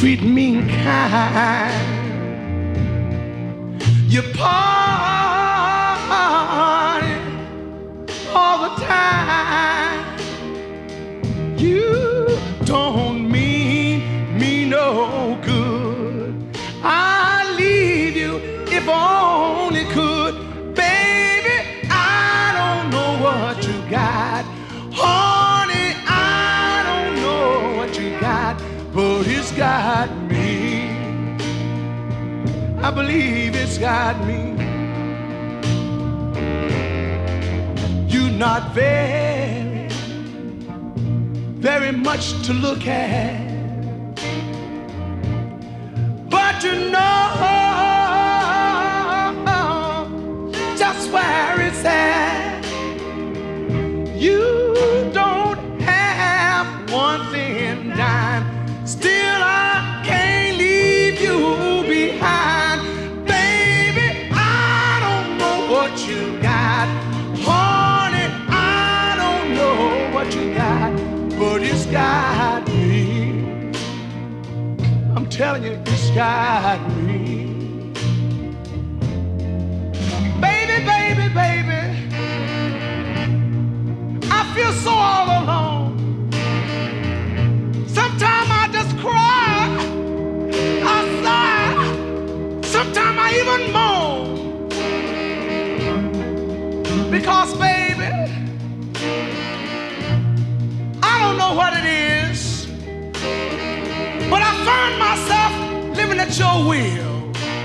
treat me kind. You party all the time. You don't mean me no good. I'd leave you if only could. Baby, I don't know what you got. Honey, I don't know what you got, but it's got me. I believe it's got me. You're not very much to look at, but you know just where it's at. You don't have one thin dime, still I can't leave you behind. Baby, I don't know what you got. Honey, I don't know what you got, but it's got me. I'm telling you, it's got me. Baby, baby, baby, I feel so all alone. Sometimes I just cry, I sigh, sometimes I even moan. Because, baby, I don't know what it is, but I find myself living at your will.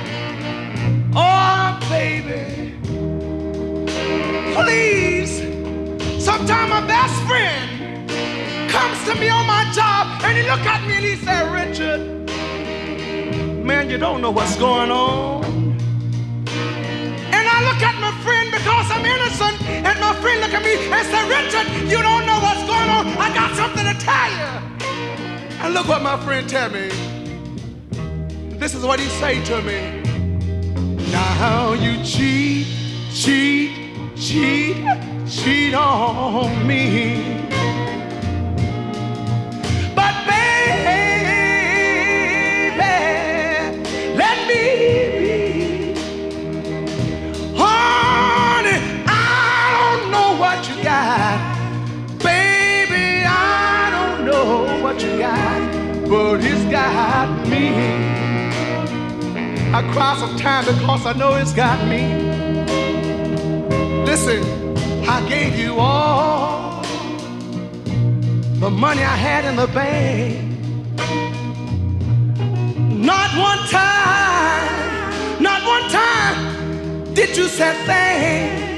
Oh, baby, please. Sometimes my best friend comes to me on my job and he look at me and he say, Richard, man, you don't know what's going on. And I look at my friend because I'm innocent, and my friend look at me and say, Richard, you don't know what's going on. I got something to tell you. And look what my friend tell me. This is what he say to me. Now you cheat on me. But baby, let me be. Honey, I don't know what you got. Baby, I don't know what you got, but it's got me. I cry sometimes because I know it's got me. Listen, I gave you all the money I had in the bank. Not one time did you say thanks.